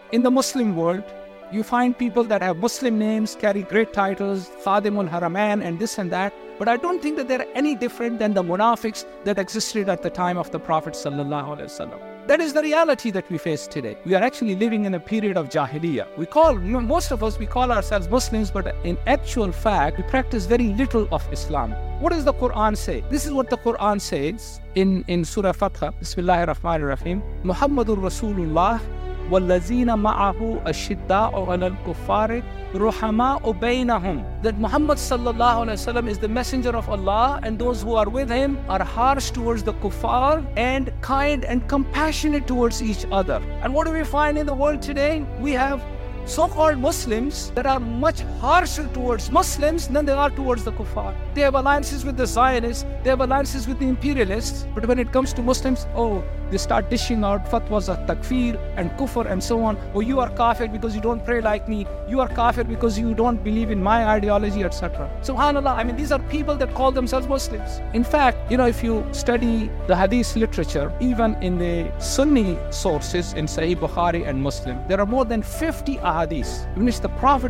In the Muslim world, you find people that have Muslim names, carry great titles, Khadimul Haramain and this and that. But I don't think that they're any different than the munafiqs that existed at the time of the Prophet sallallahu alaihi wasallam. That is the reality that we face today. We are actually living in a period of Jahiliyyah. Most of us, we call ourselves Muslims, but in actual fact, we practice very little of Islam. What does the Quran say? This is what the Quran says in Surah Fatha. Bismillahir Rahmanir Rahim. Muhammadur Rasulullah وَالَّذِينَ مَعَهُ أَشِدَّاءُ عَلَى الْكُفَّارِ رُحَمَاءُ بَيْنَهُمْ. That Muhammad sallallahu alaihi wasallam is the messenger of Allah, and those who are with him are harsh towards the kuffar and kind and compassionate towards each other. And what do we find in the world today? We have so-called Muslims that are much harsher towards Muslims than they are towards the kuffar. They have alliances with the Zionists, they have alliances with the imperialists, but when it comes to Muslims, they start dishing out fatwas of takfir and kufr and so on. Oh, you are kafir because you don't pray like me. You are kafir because you don't believe in my ideology, etc. SubhanAllah, these are people that call themselves Muslims. In fact, if you study the hadith literature, even in the Sunni sources in Sahih Bukhari and Muslim, there are more than 50 ahadith in which the Prophet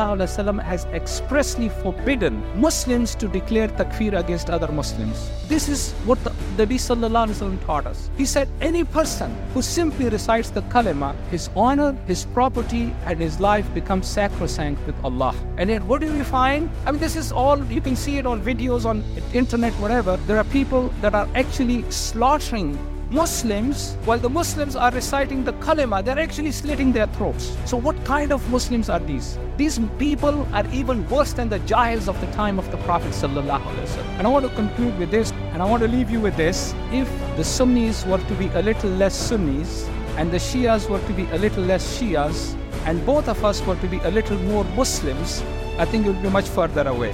ﷺ has expressly forbidden Muslims to declare takfir against other Muslims. This is what the Nabi ﷺ taught us. He said, any person who simply recites the kalima, his honor, his property, and his life becomes sacrosanct with Allah. And yet, what do we find? This is all, you can see it on videos, on internet, whatever. There are people that are actually slaughtering Muslims while the Muslims are reciting the kalima. They're actually slitting their throats. So what kind of Muslims are these? These people are even worse than the Jahils of the time of the Prophet sallallahu alaihi wasallam. And I want to conclude with this, and I want to leave you with this. If the Sunnis were to be a little less Sunnis, and the Shias were to be a little less Shias, and both of us were to be a little more Muslims, I think it would be much further away.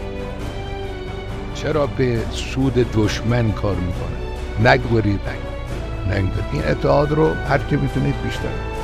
چرا به سود دشمن کار میکنه؟ نگذارید این اتحاد رو هر که میتونید بیشتر